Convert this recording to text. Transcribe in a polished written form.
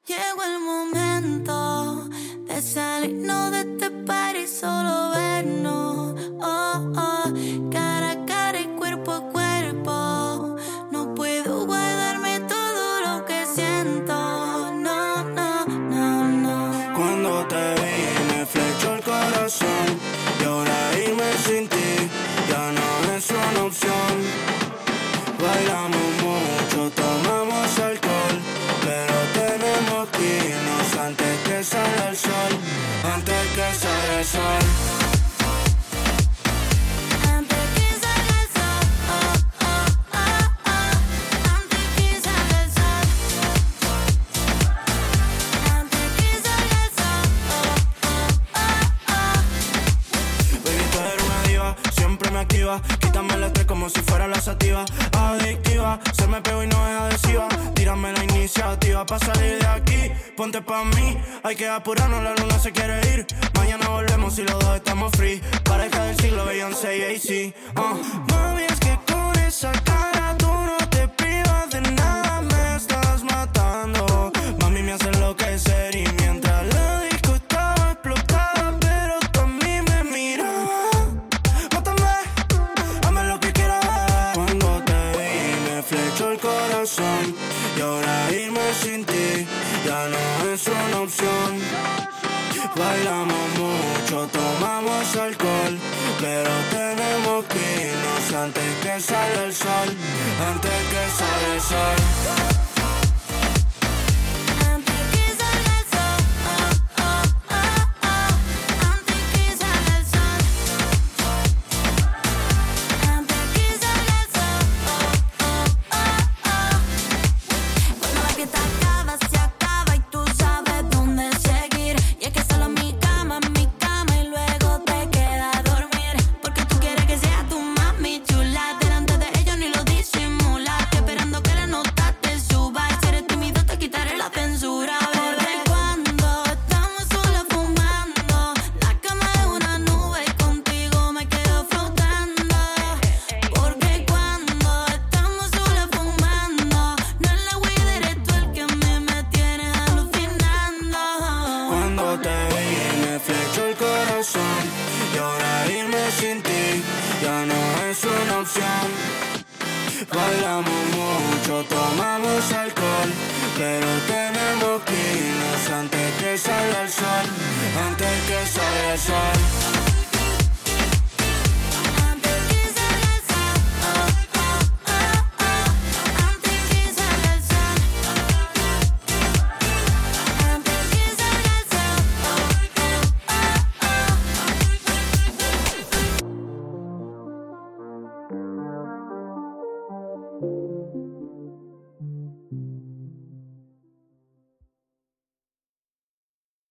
Llegó el momento de salirnos de este party, solo vernos. Oh, oh, cara a cara y cuerpo a cuerpo. No puedo guardarme todo lo que siento. No, no, no, no. Cuando te vi me flechó el corazón y ahora irme sin ti ya no es una opción. Bailamos mucho, tomamos alcohol, pero tenemos que irnos antes que salga el sol, antes que salga el sol. Antes que salga el sol, oh, oh, oh, oh. Antes que salga el sol. Antes que salga el sol, oh, oh, oh, oh. Baby, tú eres una diva, siempre me activa. Quítame el estrés como si fuera la sativa. Adictiva, se me pegó y no es adhesiva. Tírame la iniciativa pa' salir de aquí. Ponte pa' mí, hay que apurarnos, la luna se quiere ir. Mañana volvemos y los dos estamos free. Pareja del siglo, Beyoncé y AC. Mami, es que con esa cara tú no te privas de nada. Me estás matando. Mami, me hace enloquecer y mientras la disco estaba explotada, pero tú a mí me mirabas. Mátame, hazme lo que quieras. Cuando te vi me flechó el corazón y ahora irme sin ti ya no es una opción. Bailamos mucho, tomamos alcohol, pero tenemos que irnos antes que salga el sol, antes que salga el sol. Antes que salga el sol, oh, oh, oh, oh. Antes que salga el sol. Antes que salga el sol, oh, oh, oh, oh. Cuando la fiesta acaba, se acaba y tú sabes dónde seguir. Y es que solo mi cama y luego te quedas a dormir. Porque tú quieres que sea tu mami chula. Delante de ellos ni lo disimulas. Esperando que la nota te suba. Y si eres tímido te quitaré la censura, bebé. Cuando estamos solos fumando, la cama es una nube y contigo me quedo flotando. Porque cuando estamos solos fumando, no es la weed, eres tú el que a mí me tienes alucinando. Cuando te vi me flechó el corazón y ahora irme sin ti ya no es una opción. Bailamos mucho, tomamos alcohol, pero te